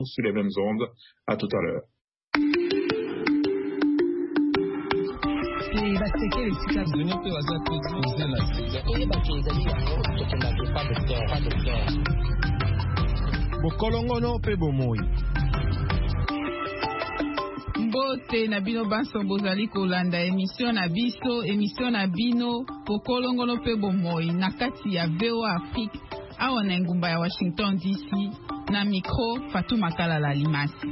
sur les mêmes ondes. À tout à l'heure. Bokolongono pe bomoi. Mbote na bino banso bozali kolanda émission na bino Bokolongono pe bomoi na kati ya VOA Afrique awa na ngumba ya Washington DC na micro Fatuma Kalala Limasi.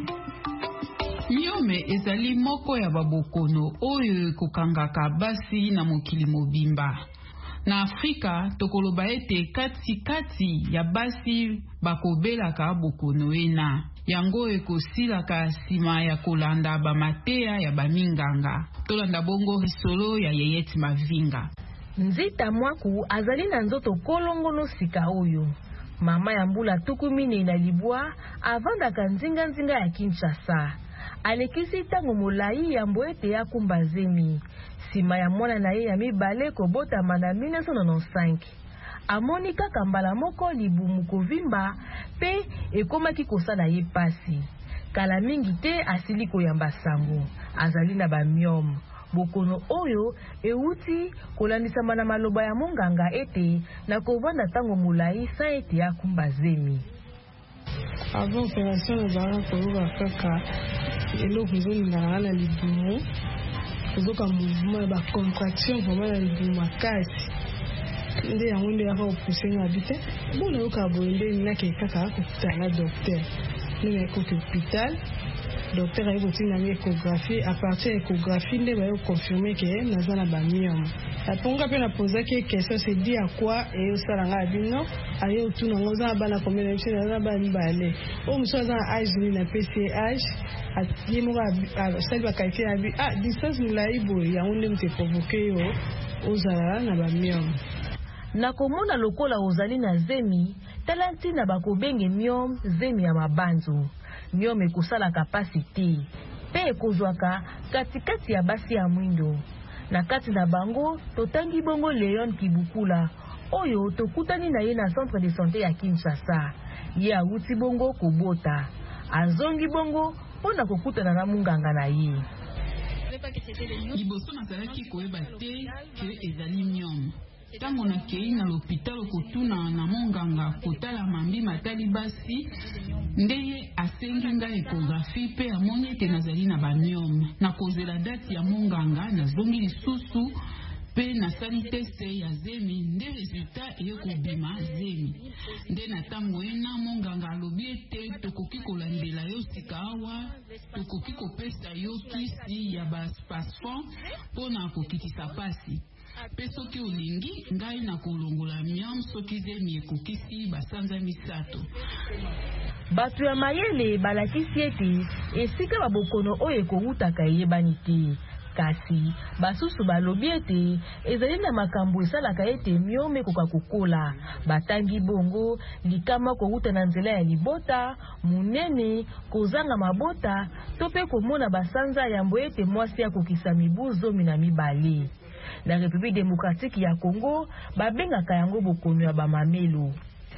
Miome ezali moko ya babokono oyo kokangaka basi na mokili mobimba. Na Afrika tokoloba ete kati ya basi bakobelaka bokono ena. Yango ekosilaka sima ya kolanda bamatea ya baminganga. Tolanda bongo risolo ya Yeyeti Mavinga. Nzita Mwaku azali na nzoto kolongono sika oyo. Mama ya mbula tukumine na libwa avandaka nzinga ya Kinshasa. Alekisi tango molai ya mboete ya kumbazemi. Sima ya mwana na ye ya mibale kobotama na 1995. Amoni kaka mbala moko libumu kovimba pe ekomaki kosala ye pasi. Kala mingi te asili koyamba sango. Azali na bamiom. Bokono oyo euti kolandisama na maloba ya monganga ete na kovanda tango molai sa ete ya kumbazemi. Avant opération na koyoka kaka eloko ezolingana na libumu kozoka mouvement ba contraction vraiment na libumu makasi nde yango nde yaka kopuse nga bite bona yoka boyende nake kaka kokutana docteur nde yakoki hôpital docteur ayi kotinanga échographie à partir ya échographie nde bayo confirmer ke naza na bamiome aponga mpe na posaki question c'est dit à quoi eyosalanga abino aye otuna yango oza na bana combien de biso naza na bana mibale oyo mosu aza na age nini na pch ye moko asali bakalite na bi distance molai boye yango nde moto eprovoke yo ozala na bamiome. Na komona lokola ozali na zemi tala ntina bakobenge miome zemi ya mabanzo. Miome ekosalaka pasi te pe ekozwaka katikati ya basi ya mwindo. Na kati na bango totangi bongo Leon Kibukula oyo tokutani na ye na centre de santé ya Kinshasa. Ye awuti bongo kobota azongi bongo mpona kokutana na munganga na ye. Liboso nazalaki koyeba te ke ezali miome. Tango na kei na l'hôpital kotuna na monganga kotala mambi matali basi ndeye asengi nga échographie pe amoni ete nazali na bamiome. Na kozela date ya monganga nazongi lisusu pe nasali teste ya zemi nde resultat ekobima zemi. Nde na tango ena monganga alobi ete tokoki kolandela yo sika awa tokoki kopesa yo kisi ya baspasfon mpona kokitisa pasi. Pe soki olingi ngai na kolongola miam soki zemi ekokisi basanza misato. Batu ya mayele balakisi ete esika babokono oyo ekowutaka eyebani te. Kasi basusu balobi ete ezali na makambo esalaka ete miome koka kokola. Batangi bongo likama kowuta na nzela ya libota, munene, kozanga mabota, tope komona basanza yambo ete mwasi ya kokisa mibu 12. La République démocratique ya Congo babengaka yango bokono ya bamamelo.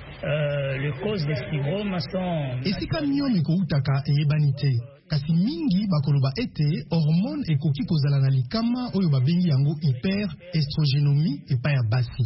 Les causes des fibromes sont esika miome koutaka eyebani te kasi mingi bakoloba ete hormone ekoki kozala na likama oyo babengi yango hyperestrogenomie epai ya basi.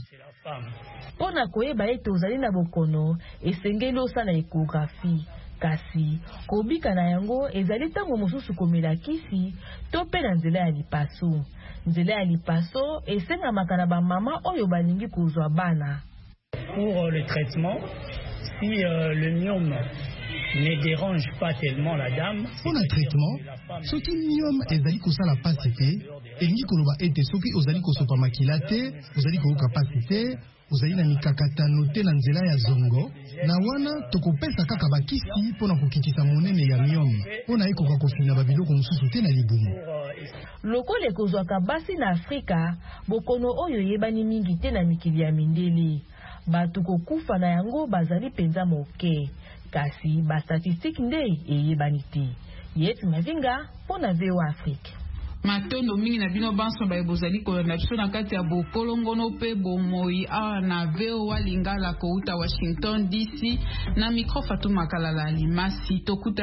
Pona koyeba ete ozali na bokono esengeli osala échographie. Kasi kobika na yango ezali tango mosusu komela kisi to pe na nzela ya lipaso. Nzela ya lipaso esengamaka na bamama oyo balingi kozwa bana. Pour le traitement, si le myome ne dérange pas tellement la dame. Pour le traitement, soki myome ezali kosala pasi te, elingi koloba ete soki ozali kosopa makila te, ozali koyoka pasi te, ozali na mikakatano te na nzela ya zongo, na wana tokopesa kaka bakisi mpona kokitisa monene ya myome, mpona ekoka kofina babiloko mosusu te na libumu. Lokole kozwaka basi na Afrika, bokono oyo yebani mingi te na mikili ya mindele. Batu kokufa na yango bazali penza moke, kasi ba statistique nde eyebani te. Yeyeti Mavinga mpona VOA Afrique. matondo mingi na bino banso ba bozali kolanda biso na kati ya bokolongono pe bomoi awa na VOA Lingala kouta Washington DC na micro Fatuma Kalala Limasi tokuta